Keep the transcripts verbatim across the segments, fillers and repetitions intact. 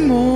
anymore.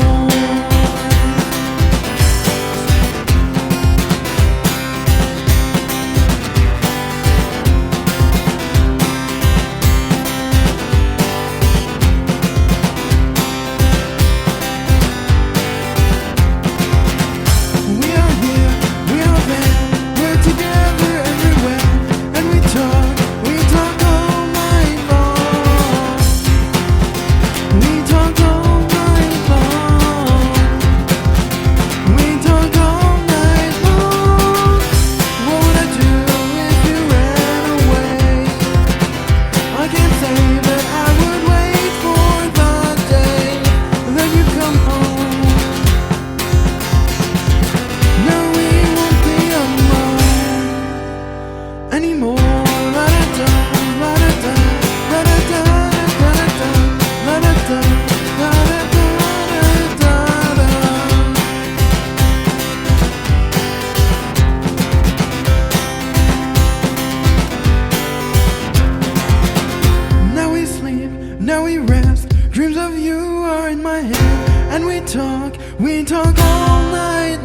We are here, we are there, we're together everywhere, and we talk, we talk all night long. We talk all night long. We talk all night long. What would I do if you ran away? I can't say, but I would wait for the day that you come home. No, we won't be alone anymore. La-da-da, la-da-da, la-da-da, la-da-da, la-da-da, la-da-da, la-da-da. Now we sleep, now we rest. Dreams of you are in my head, and we talk, we talk all night